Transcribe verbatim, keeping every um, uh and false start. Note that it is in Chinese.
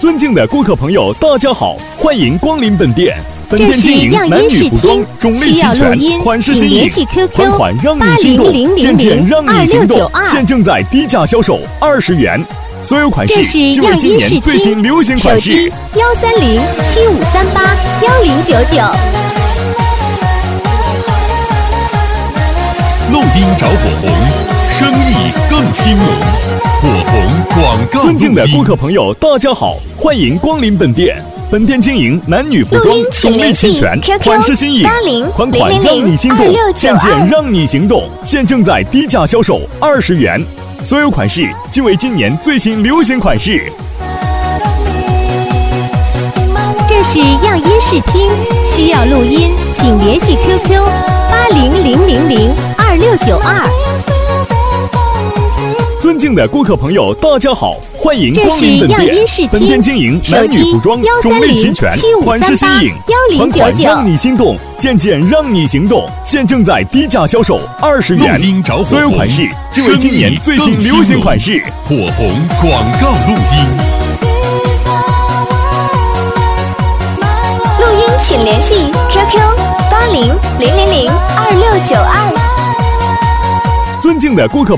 尊敬的顾客朋友，大家好，欢迎光临本店。本店经营男女服装，种类齐全，款式新颖，款款让你心动，件件让你心动。现正在低价销售二十元，所有款式均为今年最新流行款式。 幺三零七五三八幺零九九。 录音找火红，生意更兴隆。火红广告。 尊敬的顾客朋友，大家好，欢迎光临本店。本店经营男女服装，种类齐全，款式新颖，款款让你心动，件件让你行动。现正在低价销售二十元，所有款式均为今年最新流行款式。 这是样音视听，需要录音，请联系 Q Q 八零零零零二六九二。 尊敬的顾客朋友，大家好，欢迎光临本店。本店经营男女服装，种类齐全，款式新颖，款款让你心动，件件让你行动。现正在低价销售二十元，所有款式均为今年最新流行款式。 火红广告录音。 录音请联系 Q Q 八零零零零二六九二。 尊敬的顾客。